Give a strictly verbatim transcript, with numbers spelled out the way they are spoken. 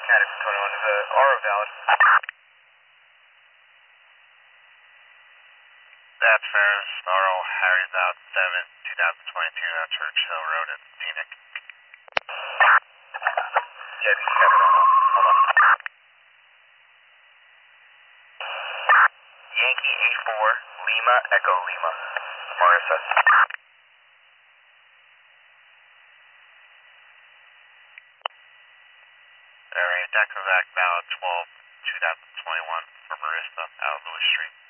Attic twenty-one, is a R O valid? That's fair. R O Harry's out seven, twenty twenty-two at Churchill Road in Scenic. Yeah, you have it on. Hold on. Yankee eight four, Lima, Echo Lima. Marissa. Alright, that comes back valid twelve, twenty twenty-one for Marissa out of Louis Street.